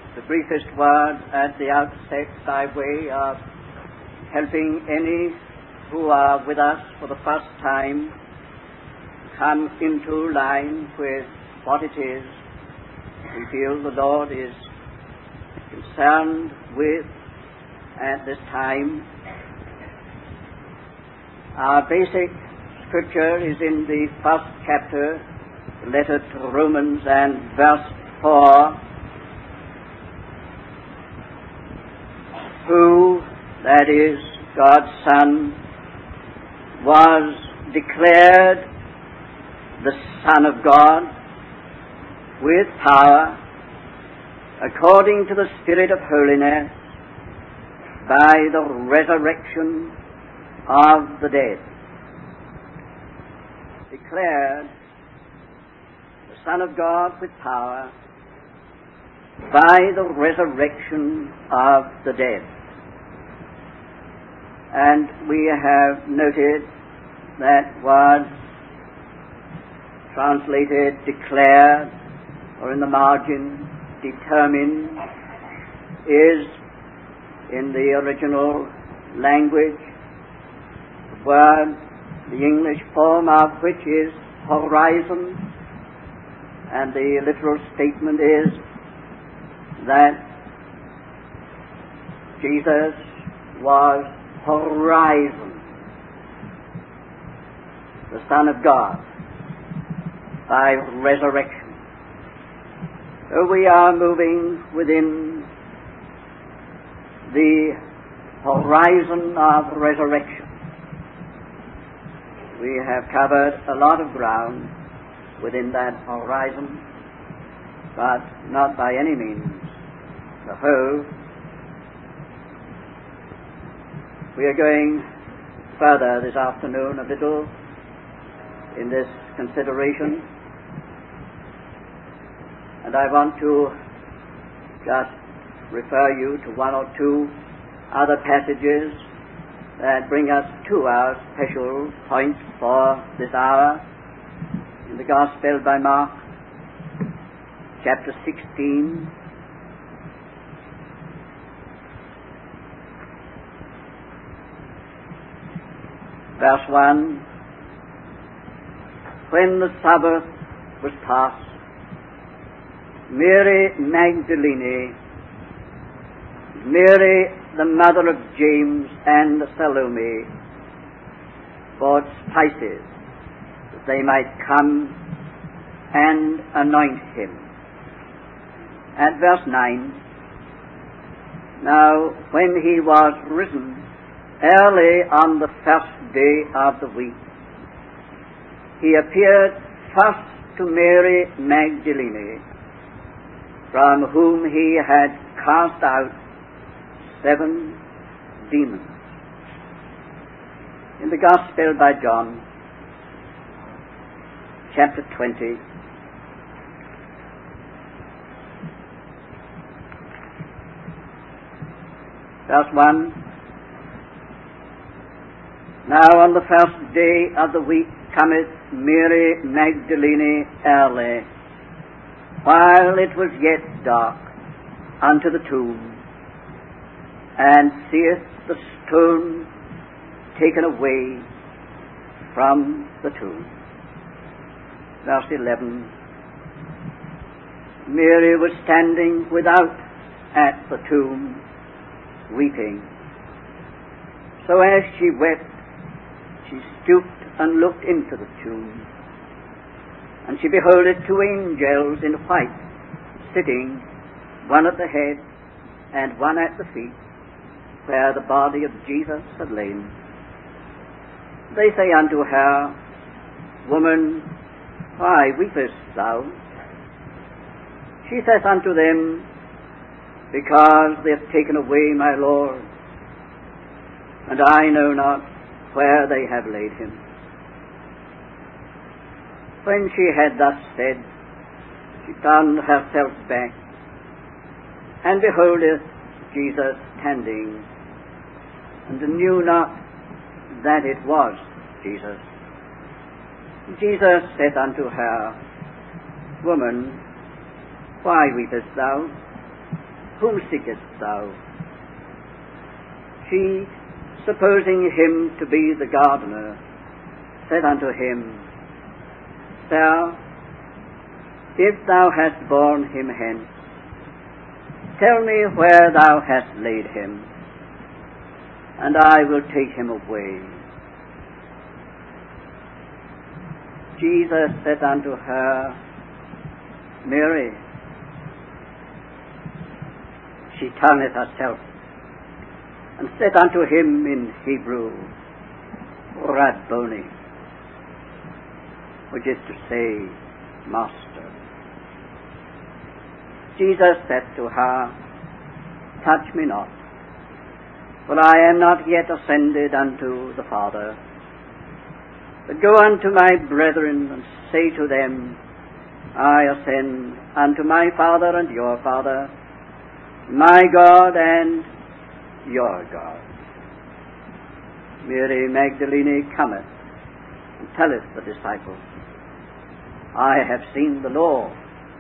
the briefest words at the outset by way of helping any who are with us for the first time come into line with what it is we feel the Lord is concerned with at this time. Our basic scripture is in the first chapter, the letter to Romans, and verse 4. Who, that is, God's Son, was declared the Son of God with power according to the Spirit of holiness by the resurrection of the dead. Declared the Son of God with power by the resurrection of the dead. And we have noted that word translated declared, or in the margin determined, is in the original language the word, the English form of which is horizon, and the literal statement is that Jesus was horizon, the Son of God, by resurrection. So we are moving within the horizon of resurrection. We have covered a lot of ground within that horizon, but not by any means the whole. We are going further this afternoon a little in this consideration, and I want to just refer you to one or two other passages that bring us to our special point for this hour. In the Gospel by Mark, chapter 16, verse 1, when the Sabbath was past, Mary Magdalene, Mary the mother of James, and Salome bought spices that they might come and anoint him. At verse 9, now when he was risen early on the first day of the week, he appeared first to Mary Magdalene, from whom he had cast out 7 demons. In the Gospel by John, chapter 20, verse 1, now on the first day of the week cometh Mary Magdalene early, while it was yet dark, unto the tomb, and seeth the stone taken away from the tomb. Verse 11, Mary was standing without at the tomb, weeping. So as she wept, she stooped and looked into the tomb, and she beholdeth 2 angels in white, sitting, one at the head and one at the feet, where the body of Jesus had lain. They say unto her, Woman, why weepest thou? She saith unto them, Because they have taken away my Lord, and I know not where they have laid him. When she had thus said, she turned herself back, and beholdeth Jesus standing, and knew not that it was Jesus. Jesus saith unto her, Woman, why weepest thou? whom seekest thou? She, supposing him to be the gardener, said unto him, Sir, if thou hast borne him hence, tell me where thou hast laid him, and I will take him away. Jesus said unto her, Mary. She turneth herself, and said unto him in Hebrew, Rabboni, which is to say, Master. Jesus said to her, Touch me not, for I am not yet ascended unto the Father, but go unto my brethren, and say to them, I ascend unto my Father and your Father, my God and your God. Mary Magdalene cometh and telleth the disciples, I have seen the Lord,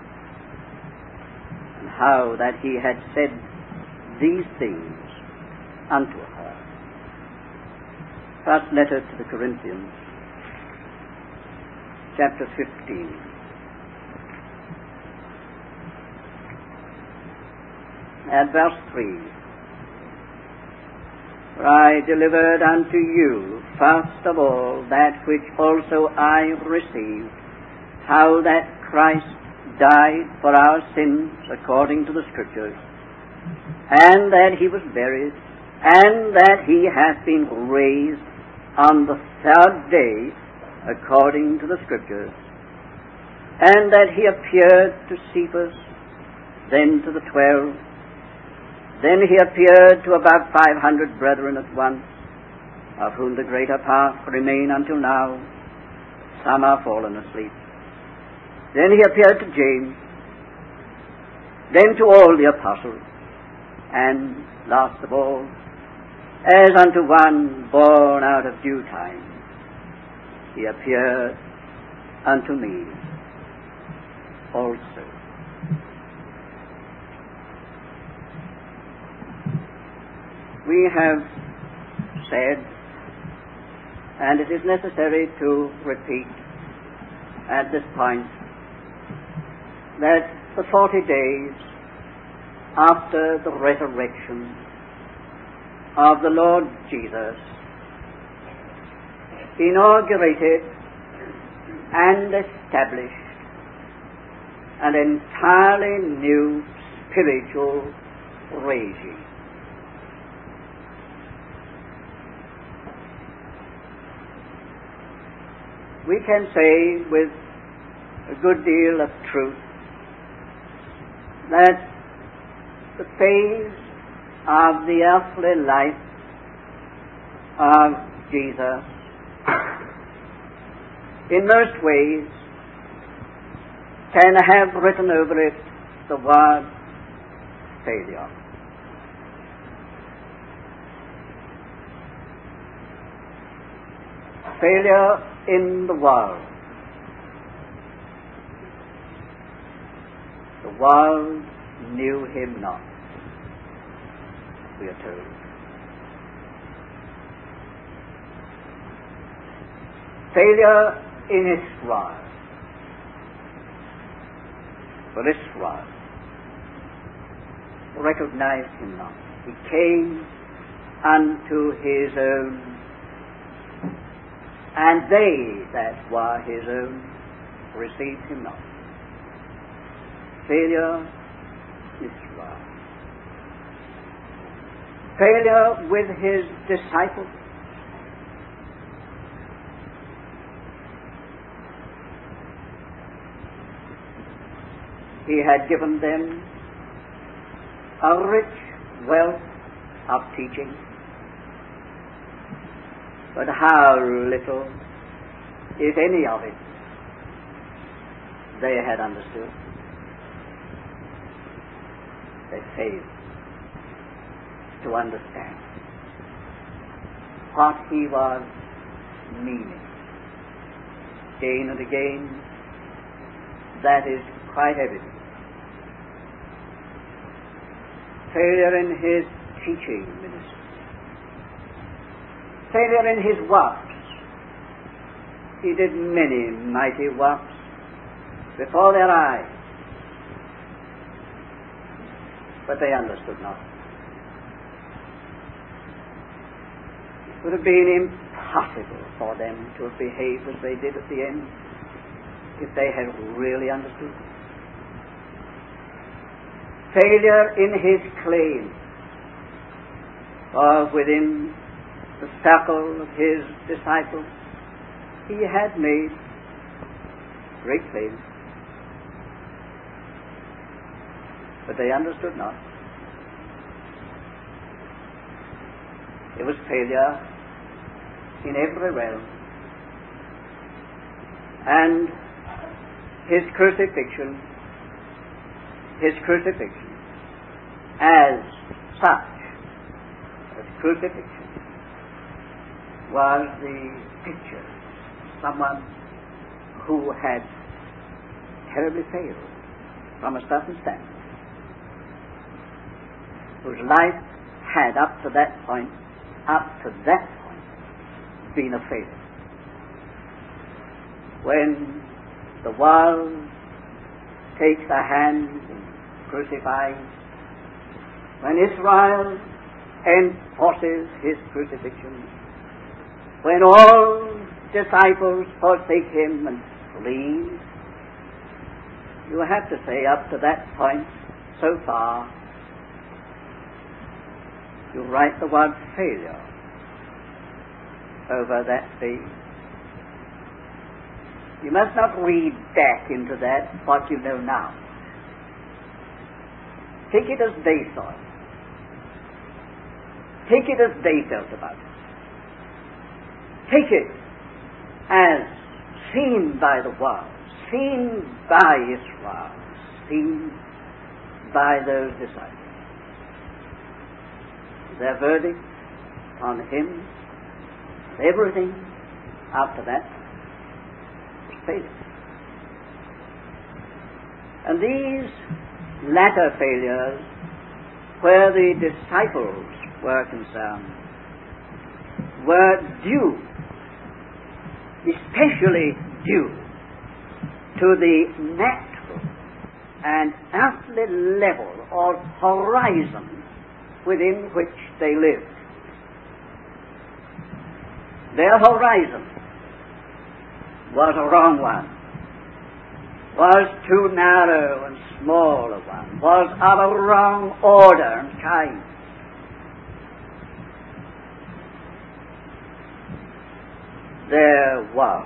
and how that he had said these things unto her. First letter to the Corinthians, chapter 15. At verse 3, For I delivered unto you first of all that which also I received, how that Christ died for our sins according to the Scriptures, and that he was buried, and that he hath been raised on the third day according to the Scriptures, and that he appeared to Cephas, then to the 12. Then he appeared to about 500 brethren at once, of whom the greater part remain until now. Some are fallen asleep. Then he appeared to James, then to all the apostles, and last of all, as unto one born out of due time, he appeared unto me also. We have said, and it is necessary to repeat at this point, that the 40 days after the resurrection of the Lord Jesus inaugurated and established an entirely new spiritual regime. We can say with a good deal of truth that the phase of the earthly life of Jesus in most ways can have written over it the word failure. Failure in the world. The world knew him not, we are told. Failure in Israel. For Israel recognized him not. He came unto his own, and they that were his own received him not. Failure, Israel. Failure with his disciples. He had given them a rich wealth of teaching, but how little, if any of it, they had understood. They failed to understand what he was meaning. Again and again, that is quite evident. failure in his teaching ministry, failure in his works. He did many mighty works before their eyes, but they understood not. It would have been impossible for them to have behaved as they did at the end if they had really understood. Failure in his claim, for within the circle of his disciples he had made great claims, but they understood not. It was failure in every realm, and his crucifixion as such, as crucifixion, was the picture of someone who had terribly failed from a certain standard, whose life had up to that point been a failure. When the world takes a hand in crucifying, when Israel enforces his crucifixion, when all disciples forsake him and flee, you have to say up to that point, so far, you write the word failure over that thing. You must not read back into that what you know now. Take it as they saw it. Take it as they felt about it. Take it as seen by the world, seen by Israel, seen by those disciples. Their verdict on him, everything after that, was failure. And these latter failures, where the disciples were concerned, were due, especially due, to the natural and earthly level or horizon within which they lived. Their horizon was a wrong one, was too narrow and small a one, was of a wrong order and kind. Their world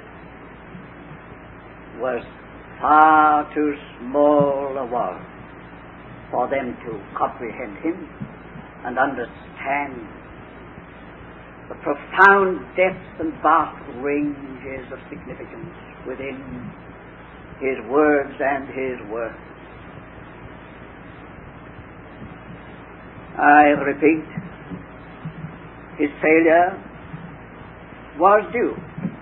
was far too small a world for them to comprehend him and understand the profound depths and vast ranges of significance within his words and his works. I repeat, his failure was due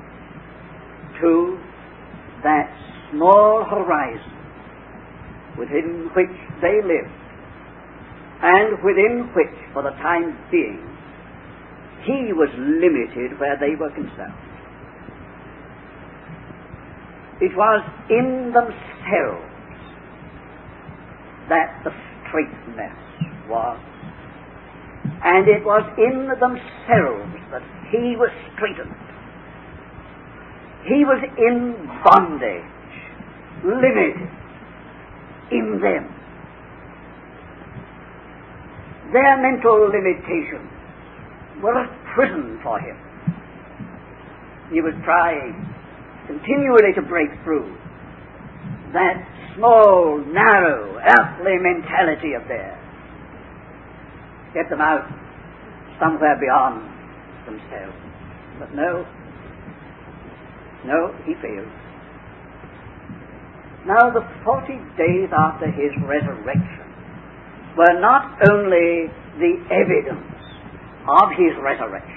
to that small horizon within which they lived, and within which, for the time being, he was limited where they were concerned. It was in themselves that the straightness was, and it was in themselves that he was straightened. He was in bondage, limited in them. Their mental limitations were a prison for him. He was trying continually to break through that small, narrow, earthly mentality of theirs. Get them out somewhere beyond themselves. But no, he failed. Now the 40 days after his resurrection were not only the evidence of his resurrection.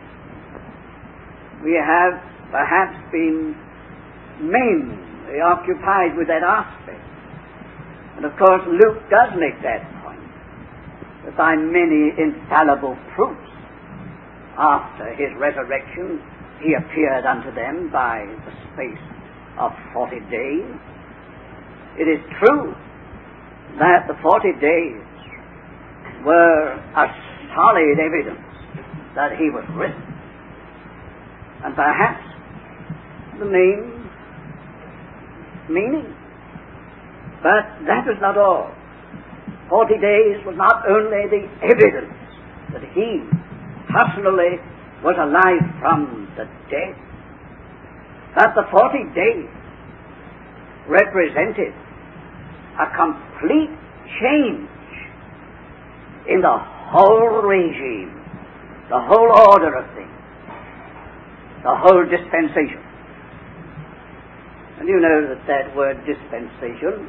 We have perhaps been mainly occupied with that aspect. And of course Luke does make that point. by many infallible proofs. After his resurrection, he appeared unto them by the space of 40 days. It is true that the 40 days were a solid evidence that he was risen. And perhaps the main meaning. But that was not all. 40 days was not only the evidence that he personally was alive from the dead, but the 40 days represented a complete change in the whole regime, the whole order of things, the whole dispensation. And you know that word dispensation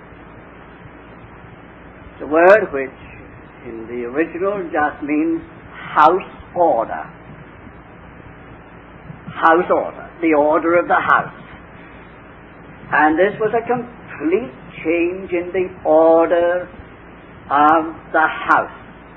is a word which in the original just means house order. House order, the order of the house. And this was a complete change in the order of the house.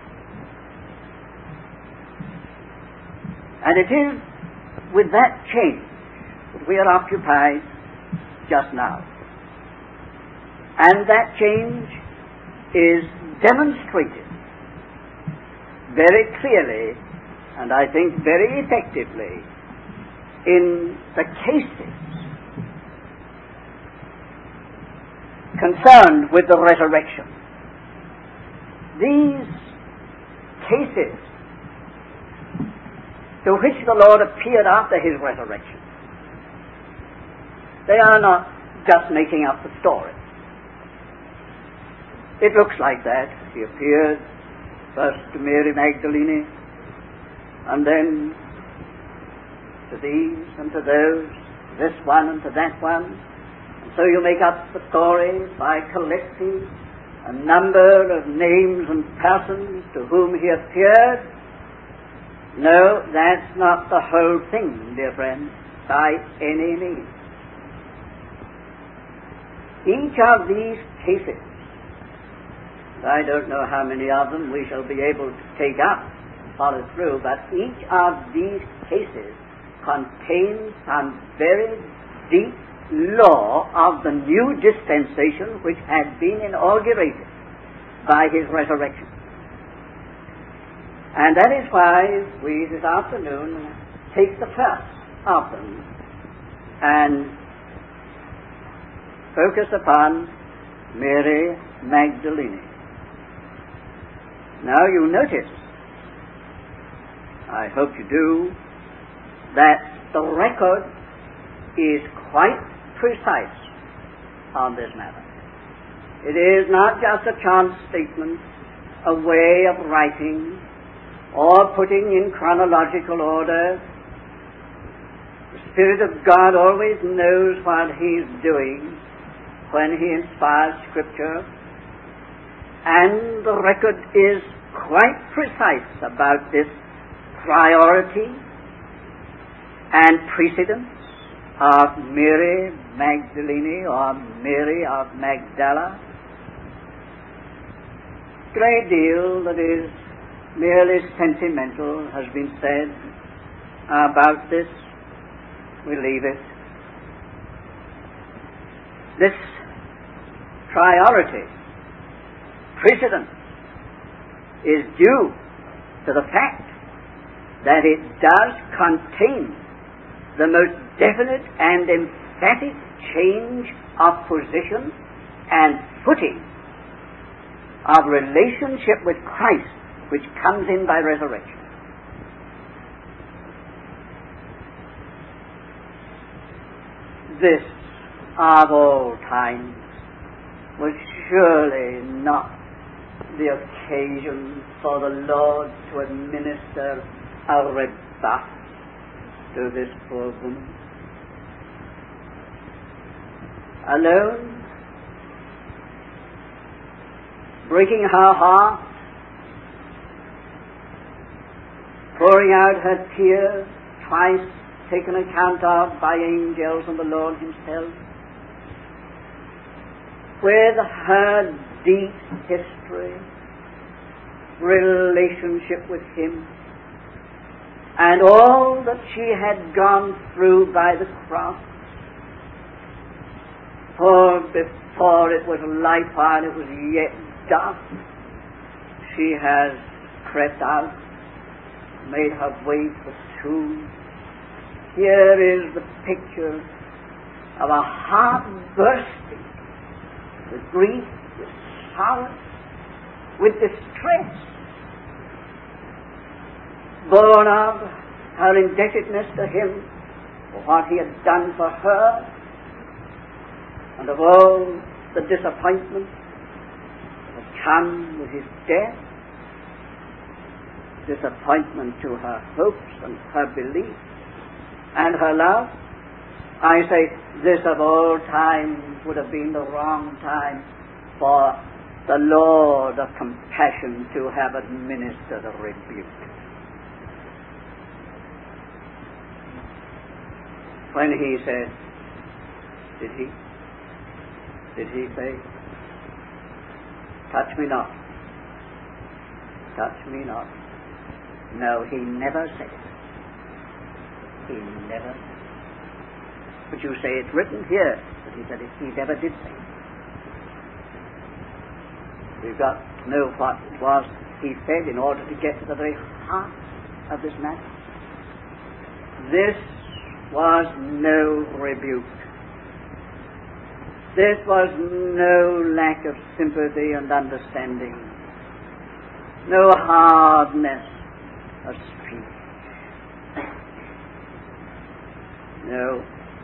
And it is with that change that we are occupied just now. And that change is demonstrated very clearly, and I think very effectively, in the cases concerned with the resurrection. These cases to which the Lord appeared after his resurrection, they are not just making up the story. It looks like that. He appeared first to Mary Magdalene, and then to these and to those, this one and to that one. And so you make up the story by collecting a number of names and persons to whom he appeared. No, that's not the whole thing, dear friends, by any means. Each of these cases, I don't know how many of them we shall be able to take up, follow through, but each of these cases contains some very deep law of the new dispensation which had been inaugurated by his resurrection. And that is why we this afternoon take the first of them and focus upon Mary Magdalene. Now you notice, I hope you do, that the record is quite precise on this matter. It is not just a chance statement, a way of writing, or putting in chronological order. The Spirit of God always knows what He's doing when He inspires Scripture, and the record is quite precise about this priority and precedence of Mary Magdalene or Mary of Magdala. Great deal that is merely sentimental has been said about this. We leave it. This priority, precedence, is due to the fact that it does contain the most definite and emphatic change of position and footing of relationship with Christ, which comes in by resurrection. This, of all times, was surely not the occasion for the Lord to administer a rebuff to this poor woman. Alone, breaking her heart, pouring out her tears, twice taken account of by angels and the Lord Himself, with her deep history, relationship with Him, and all that she had gone through by the cross. For before it was light, while it was yet dark, she has crept out, made her way to the tomb. Here is the picture of a heart bursting with grief, with sorrow, with distress, born of her indebtedness to Him for what He had done for her, and of all the disappointment that had come with His death, disappointment to her hopes and her belief and her love. I say, this of all times would have been the wrong time for the Lord of compassion to have administered a rebuke. When He said, did He say, touch me not, touch me not? No, He never said it. He never said it. But you say it's written here that He said it. He never did say it. We've got to know what it was He said in order to get to the very heart of this matter. This was no rebuke. This was no lack of sympathy and understanding, no hardness of speech. No.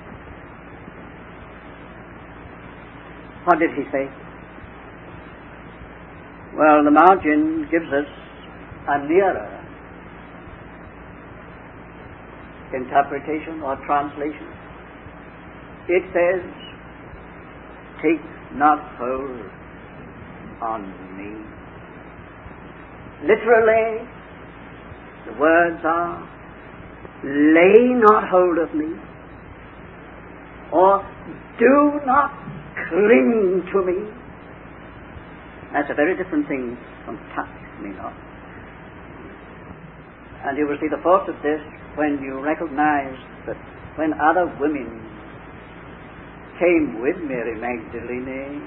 What did He say? Well, the margin gives us a nearer interpretation or translation. It says, take not hold on me. Literally, the words are, lay not hold of me, or do not cling to me. That's a very different thing from touch me not. And you will see the force of this when you recognize that when other women came with Mary Magdalene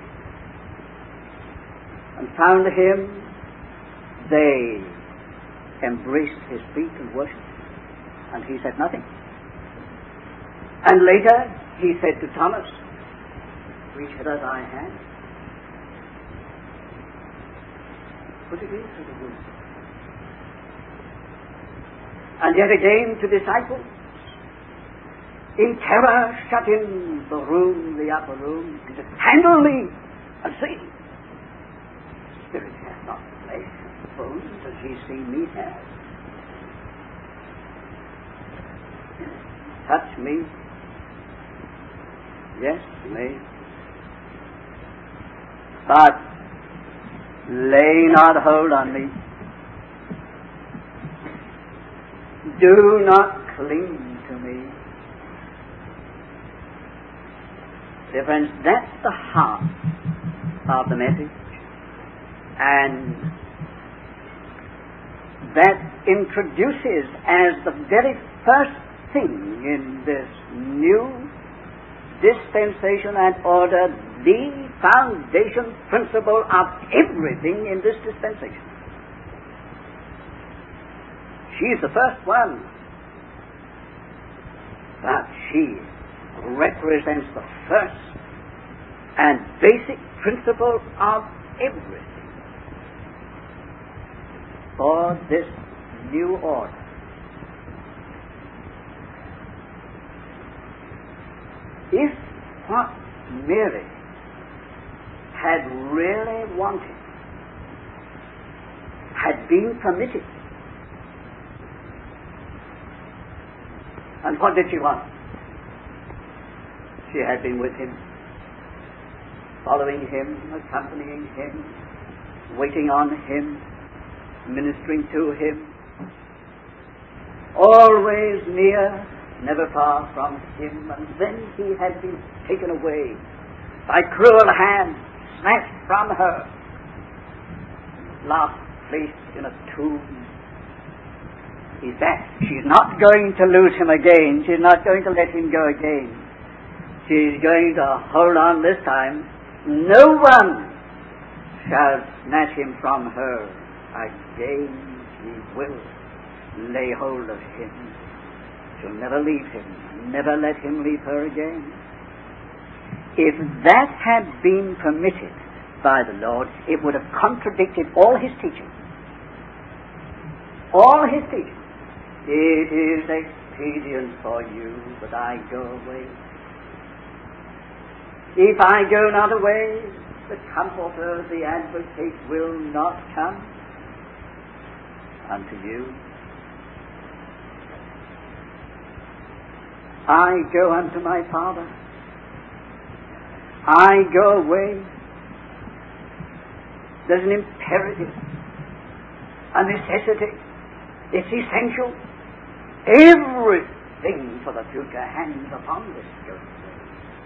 and found Him, they embraced His feet and worshipped, and He said nothing. And later He said to Thomas, reach hither thy hand, put it into the wound. And yet again to disciples, in terror shut in the room, the upper room, and said, handle me and see. Spirit hath not flesh and bones as ye see me have. Touch me. Yes, may. But lay not hold on me. Do not cling to me. Dear friends, that's the heart of the message. And that introduces as the very first thing in this new dispensation and order the foundation principle of everything in this dispensation. She's the first one, but she represents the first and basic principle of everything for this new order. If what Mary had really wanted had been permitted, and what did she want? She had been with Him, following Him, accompanying Him, waiting on Him, ministering to Him, always near, never far from Him, and then He had been taken away by cruel hands, snatched from her, lost placed in a tomb. Is that she's not going to lose him again. She's not going to let him go again. She's going to hold on this time. No one shall snatch him from her. Again she will lay hold of him. She'll never leave him, never let him leave her again. If that had been permitted by the Lord, it would have contradicted all his teaching. All his teaching. It is expedient for you that I go away. If I go not away, the Comforter, the Advocate, will not come unto you. I go unto my Father. I go away. There's an imperative, a necessity. It's essential. Everything for the future hangs upon this going away.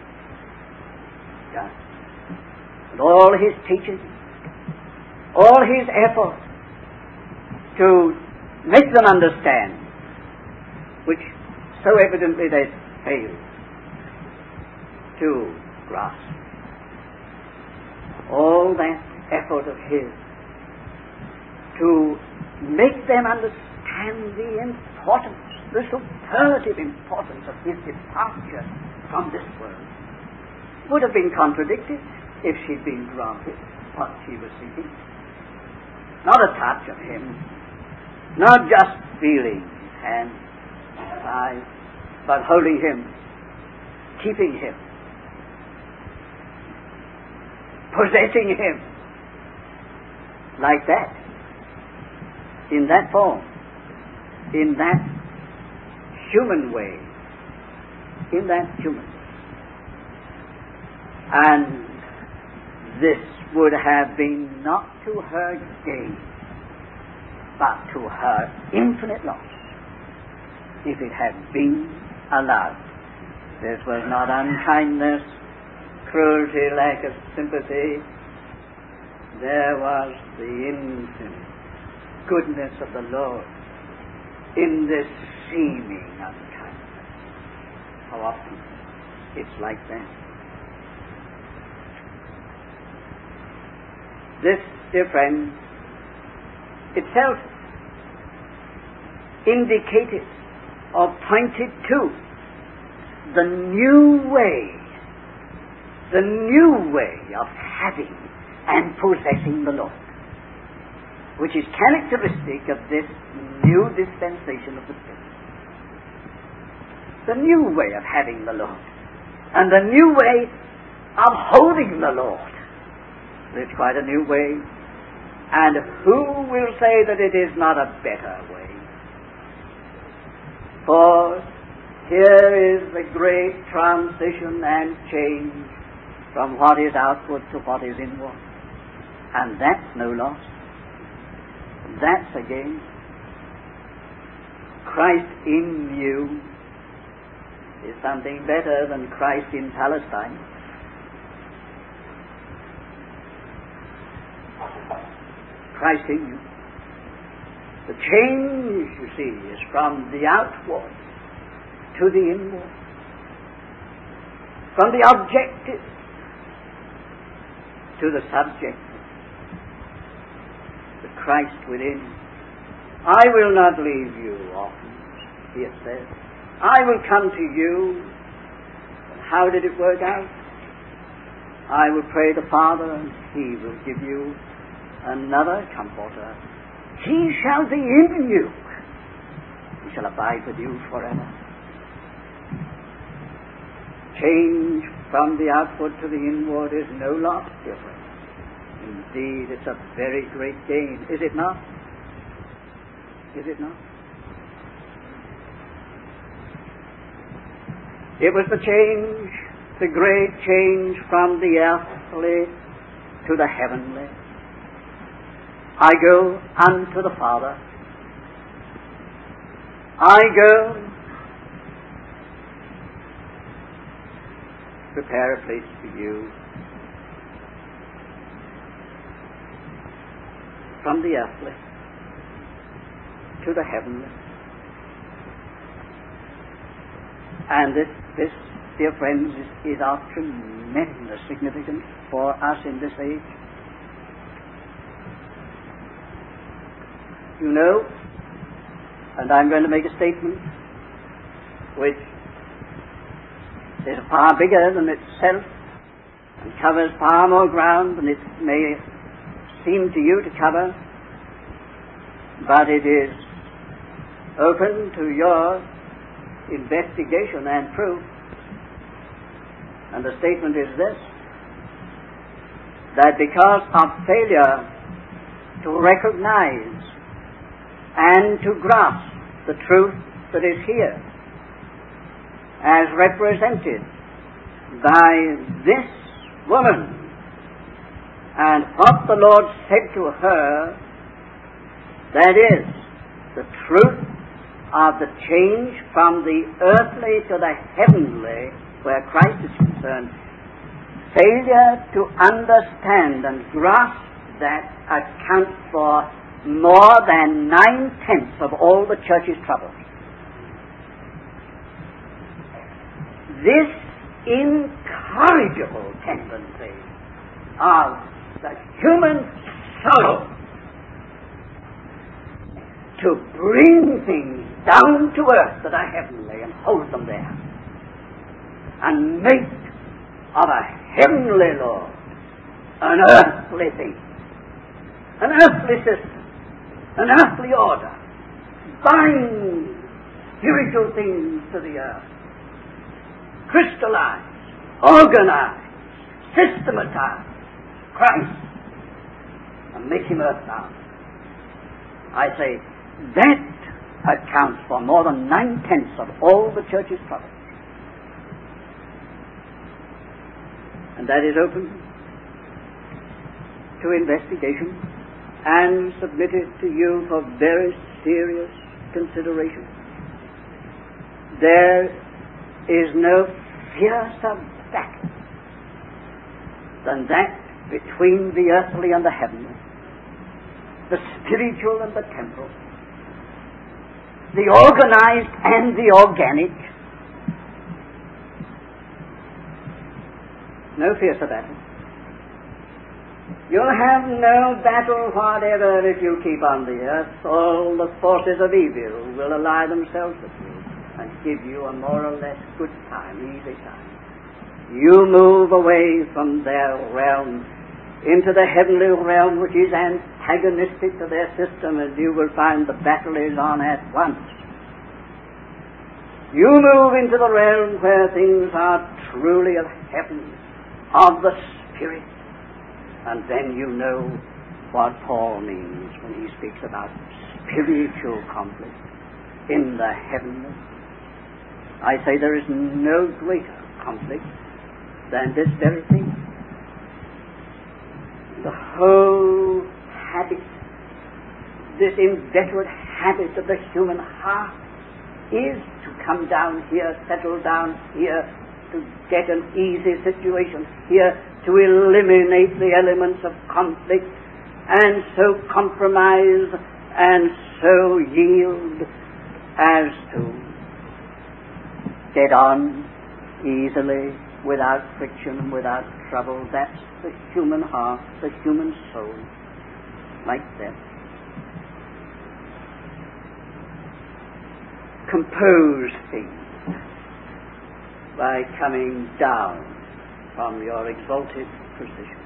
Yeah. And all his teaching, all his effort to make them understand, which so evidently they failed to grasp. All that effort of his to make them understand the importance, the superlative importance of his departure from this world, would have been contradicted if she'd been granted what she was seeking. Not a touch of him, not just feeling his hand, his eyes, but holding him, keeping him, possessing him, like that, in that form, in that human way, in that human way. And this would have been not to her gain, but to her infinite loss, if it had been allowed. This was not unkindness, cruelty, lack of sympathy. There was the infinite goodness of the Lord in this seeming unkindness. How often it's like that. This, dear friends, itself indicated or pointed to the new way of having and possessing the Lord, which is characteristic of this new dispensation of the Spirit. The new way of having the Lord, and the new way of holding the Lord. It's quite a new way. And who will say that it is not a better way? For here is the great transition and change from what is outward to what is inward. And that's no loss. That's a gain. Christ in you is something better than Christ in Palestine. Christ in you. The change, you see, is from the outward to the inward, from the objective to the subjective. The Christ within. I will not leave you orphans, he has said. I will come to you. And how did it work out? I will pray the Father, and he will give you another Comforter. He shall be in you. He shall abide with you forever. Change from the outward to the inward is no loss, dear friend. Indeed, it's a very great gain, is it not? Is it not? It was the change, the great change from the earthly to the heavenly. I go unto the Father. I go prepare a place for you. from the earthly to the heavenly. And this, dear friends, is of tremendous significance for us in this age. You know, and I'm going to make a statement which is far bigger than itself and covers far more ground than it may seem to you to cover, but it is open to your investigation and proof. And the statement is this: that because of failure to recognize and to grasp the truth that is here, as represented by this woman, and what the Lord said to her, that is, the truth of the change from the earthly to the heavenly, where Christ is concerned, failure to understand and grasp that accounts for more than 9/10 of all the church's troubles. This incorrigible tendency of the human soul to bring things down to earth that are heavenly and hold them there, and make of a heavenly Lord an earthly thing, an earthly system, an earthly order, bind spiritual things to the earth, crystallize, organize, systematize Christ, and make him earthbound. I say, that accounts for more than 9/10 of all the church's troubles. And that is open to investigation and submitted to you for very serious consideration. There is no fiercer battle than that between the earthly and the heavenly, the spiritual and the temporal, the organized and the organic. No fiercer battle. You'll have no battle whatever if you keep on the earth. All the forces of evil will ally themselves with you and give you a more or less good time, easy time. You move away from their realm into the heavenly realm, which is antagonistic to their system, and you will find the battle is on at once. You move into the realm where things are truly of heaven, of the Spirit, and then you know what Paul means when he speaks about spiritual conflict in the heavenly. I say there is no greater conflict than this very thing. The whole habit, this inveterate habit of the human heart, is to come down here, settle down here, to get an easy situation here, to eliminate the elements of conflict, and so compromise and so yield as to get on easily, without friction, without trouble. That's the human heart, the human soul, like that. Compose things by coming down from your exalted position.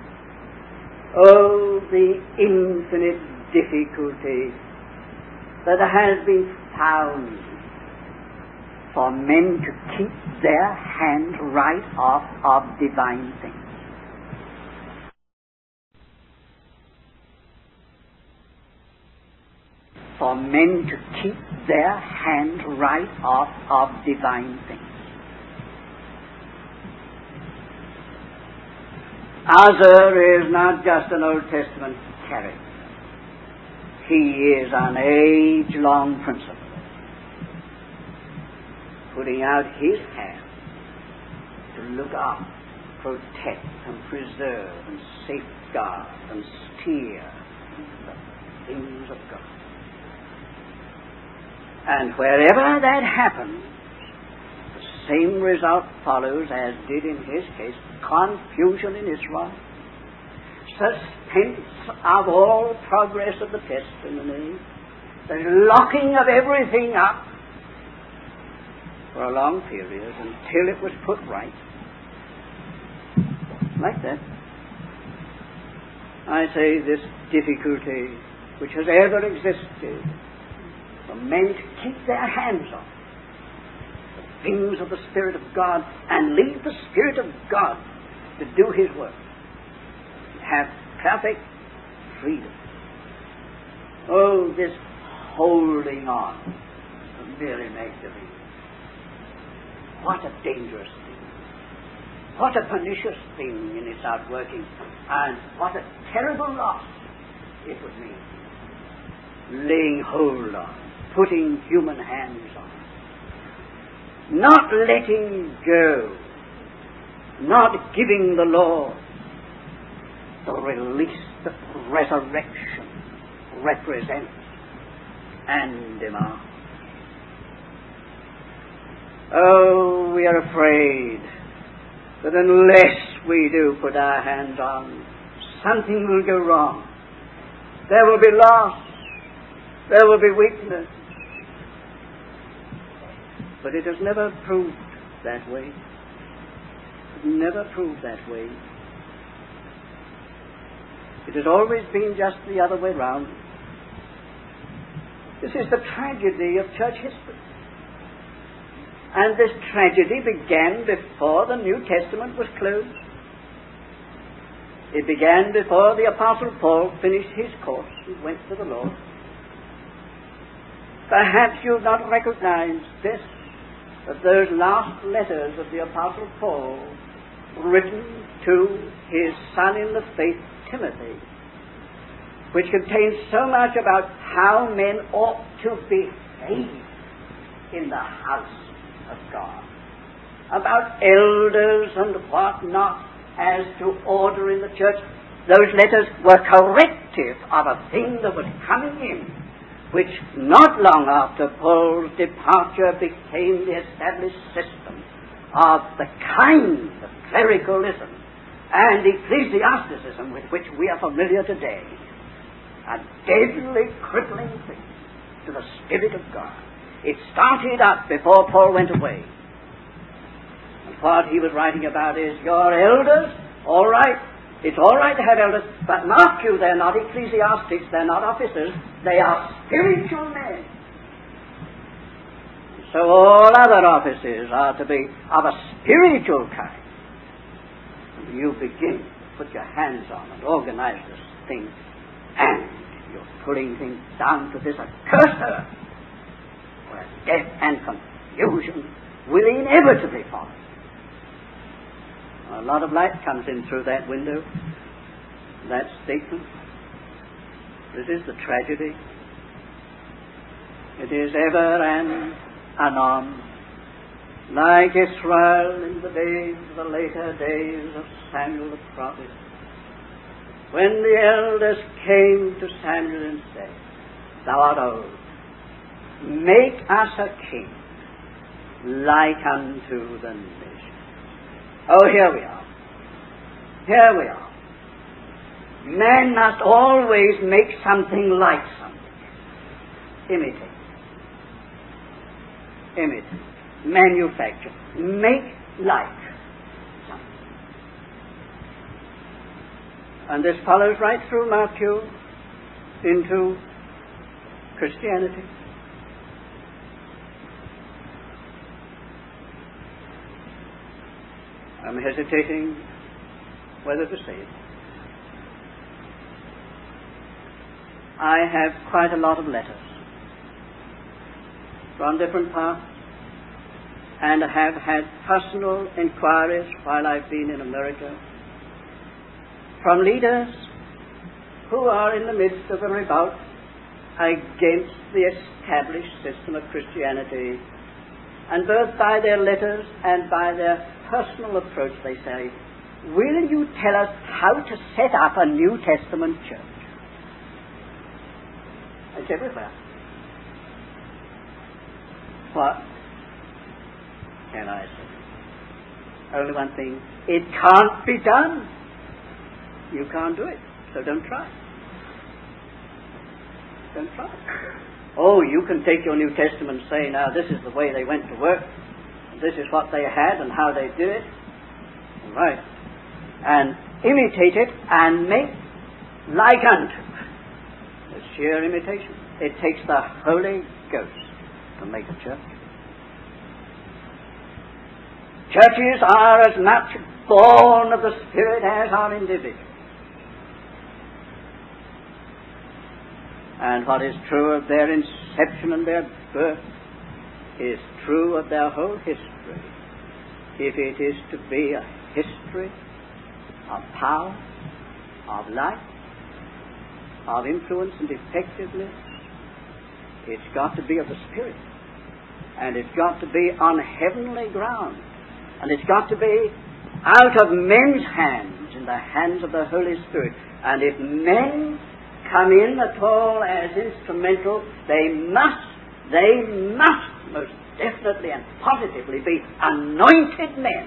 Oh, the infinite difficulty that has been found for men to keep their hand right off of divine things. For men to keep their hand right off of divine things. Uzzah is not just an Old Testament character. He is an age-long principle, putting out his hand to look up, protect and preserve and safeguard and steer And wherever that happens, the same result follows as did in his case: confusion in Israel, suspense of all progress of the testimony, the locking of everything up for a long period until it was put right. Like that. I say this difficulty which has ever existed for men to keep their hands on the things of the Spirit of God and leave the Spirit of God to do His work. Have perfect freedom. Oh, this holding on to merely make believe. What a dangerous thing. What a pernicious thing in its outworking, and what a terrible loss it would mean. Laying hold on, putting human hands on, not letting go, not giving the Lord the release that resurrection represents and demands. Oh, we are afraid that unless we do put our hands on, something will go wrong. There will be loss. There will be weakness. But it has never proved that way. It never proved that way. It has always been just the other way round. This is the tragedy of church history. And this tragedy began before the New Testament was closed. It began before the Apostle Paul finished his course and went to the Lord. Perhaps you've not recognized this, that those last letters of the Apostle Paul, written to his son in the faith, Timothy, which contains so much about how men ought to behave in the house of God, about elders and what not as to order in the church. Those letters were corrective of a thing that was coming in, which not long after Paul's departure became the established system of the kind of clericalism and ecclesiasticism with which we are familiar today. A deadly, crippling thing to the Spirit of God. It started up before Paul went away. And what he was writing about is, your elders, all right, it's all right to have elders, but mark you, they're not ecclesiastics, they're not officers, they are spiritual men. So all other offices are to be of a spiritual kind. You begin to put your hands on and organize this thing, and you're pulling things down to this accursed earth, where death and confusion will inevitably follow. A lot of light comes in through that window, that statement. This is the tragedy. It is ever and anon, like Israel in the days, the later days of Samuel the prophet, when the elders came to Samuel and said, thou art old, make us a king like unto the nation. Oh, here we are. Here we are. Man must always make something like something. Imitate. Imitate. Manufacture. Make like something. And this follows right through Matthew into Christianity. I'm hesitating whether to say it. I have quite a lot of letters from different parts, and have had personal inquiries while I've been in America from leaders who are in the midst of a revolt against the established system of Christianity. And both by their letters and by their personal approach, they say, will you tell us how to set up a New Testament church? It's everywhere. What can I say? Only one thing. It can't be done. You can't do it, so don't try. Don't try. Oh, you can take your New Testament and say, now this is the way they went to work, and this is what they had and how they did it. Right. And imitate it and make like unto. It's sheer imitation. It takes the Holy Ghost to make a church. Churches are as much born of the Spirit as are individuals. And what is true of their inception and their birth is true of their whole history. If it is to be a history of power, of life, of influence and effectiveness, it's got to be of the Spirit. And it's got to be on heavenly ground. And it's got to be out of men's hands, in the hands of the Holy Spirit. And if men come in at all as instrumental, they must most definitely and positively be anointed men.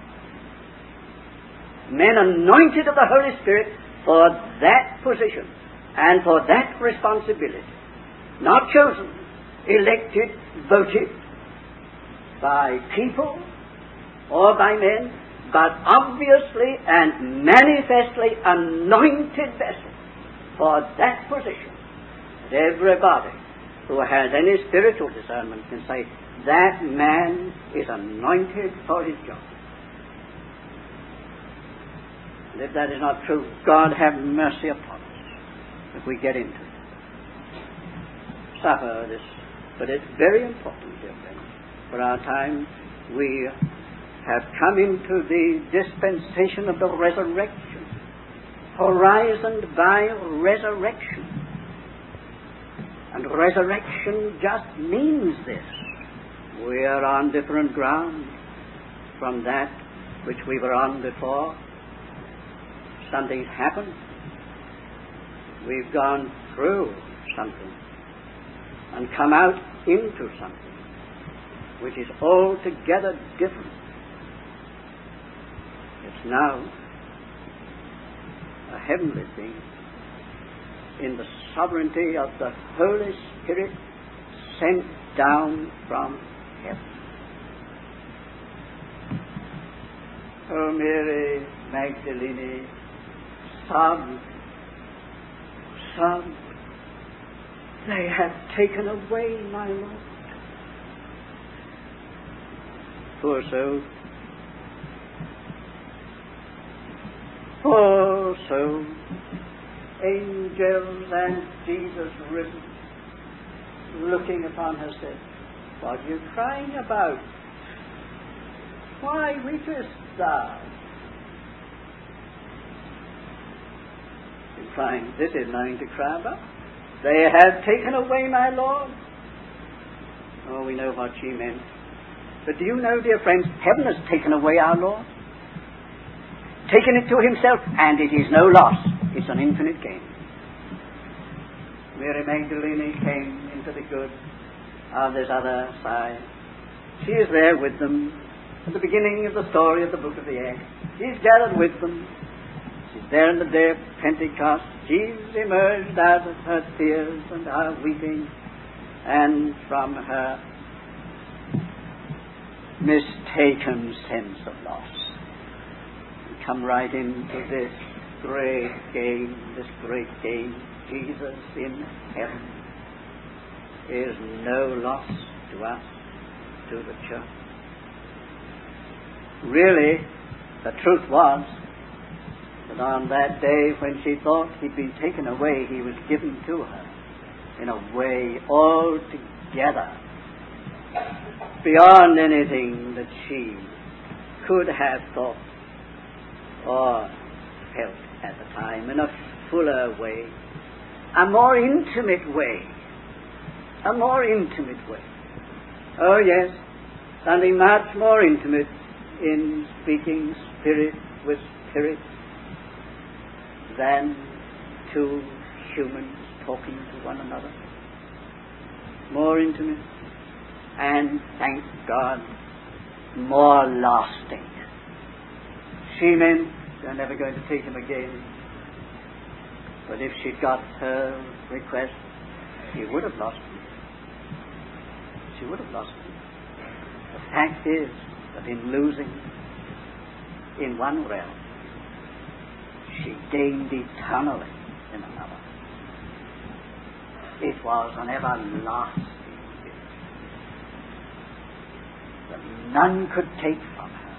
Men anointed of the Holy Spirit for that position and for that responsibility. Not chosen, elected, voted by people or by men, but obviously and manifestly anointed vessels for that position. And everybody who has any spiritual discernment can say, that man is anointed for his job. And if that is not true, God have mercy upon us if we get into it. Suffer this. But it's very important, dear friends. For our time, we have come into the dispensation of the resurrection, horizoned by resurrection. And resurrection just means this. We are on different ground from that which we were on before. Something's happened. We've gone through something and come out into something which is altogether different. It's now a heavenly thing in the sovereignty of the Holy Spirit sent down from heaven. Oh, Mary Magdalene sobbed. They have taken away my Lord. Poor soul. Poor soul. Angels and Jesus risen, looking upon her, said, what are you crying about? Why weepest thou? You're crying, this is nothing to cry about. They have taken away my Lord. Oh, we know what she meant. But do you know, dear friends, heaven has taken away our Lord. Taken it to himself, and it is no loss. It's an infinite gain. Mary Magdalene came into the good of this other side. She is there with them at the beginning of the story of the book of the Acts. She's gathered with them. She's there on the day of Pentecost. Jesus emerged out of her tears and her weeping, and from her mistaken sense of loss. And come right into this great gain, Jesus in heaven, is no loss to us, to the church. Really, the truth was that on that day when she thought he'd been taken away, he was given to her in a way altogether beyond anything that she could have thought or felt at the time, in a fuller way, a more intimate way. Oh yes, something much more intimate in speaking spirit with spirit than two humans talking to one another. More intimate. and, thank God, more lasting. She meant they're never going to take him again. But if she'd got her request, she would have lost him. She would have lost him. The fact is that in losing in one realm, she gained eternally in another. It was an everlasting gift that none could take from her.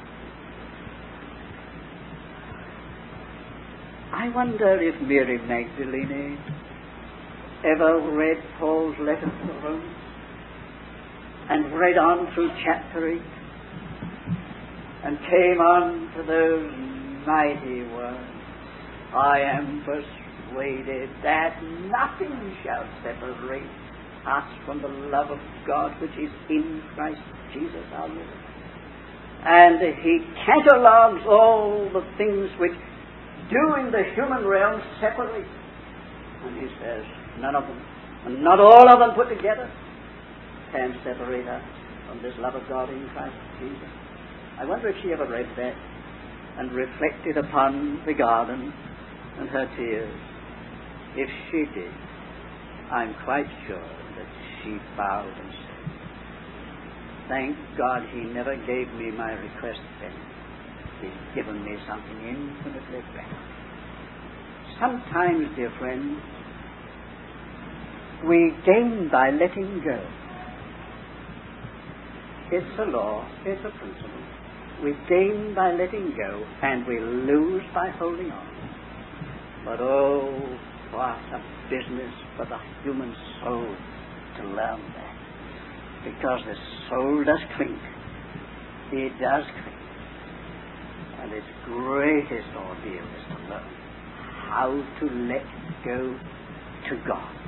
I wonder if Mary Magdalene ever read Paul's letter to the Romans and read on through chapter 8 and came on to those mighty words, I am persuaded that nothing shall separate us from the love of God which is in Christ Jesus our Lord. And he catalogues all the things which do in the human realm separate. And he says, none of them, and not all of them put together, can separate us from this love of God in Christ Jesus. I wonder if she ever read that and reflected upon the garden and her tears. If she did, I'm quite sure that she bowed and said, thank God he never gave me my request then. He's given me something infinitely better. Sometimes, dear friends, we gain by letting go. It's a law, it's a principle. We gain by letting go, and we lose by holding on. But oh, what a business for the human soul to learn that. Because the soul does cling. It does cling. And its greatest ordeal is to learn how to let go to God.